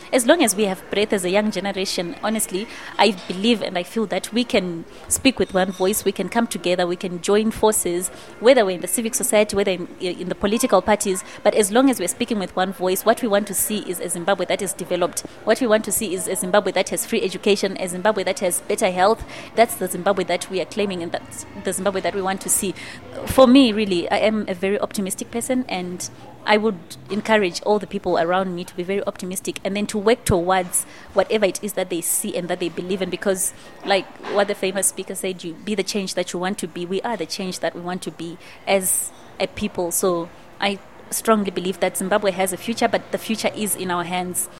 as long as we have breath as a young generation, honestly, I believe and I feel that we can speak with one voice, we can come together, we can join forces, whether we're in the civic society, whether in the political parties, but as long as we're speaking with one voice, what we want to see is a Zimbabwe that is developed. What we want to see is a Zimbabwe that has free education, a Zimbabwe that has better health. That's the Zimbabwe that we are claiming, and that's the Zimbabwe that we want to see. For me, really, I am a very optimistic person, and I would encourage all the people around me to be very optimistic and then to work towards whatever it is that they see and that they believe in, because like what the famous speaker said, you be the change that you want to be. We are the change that we want to be as a people. So I strongly believe that Zimbabwe has a future, but the future is in our hands.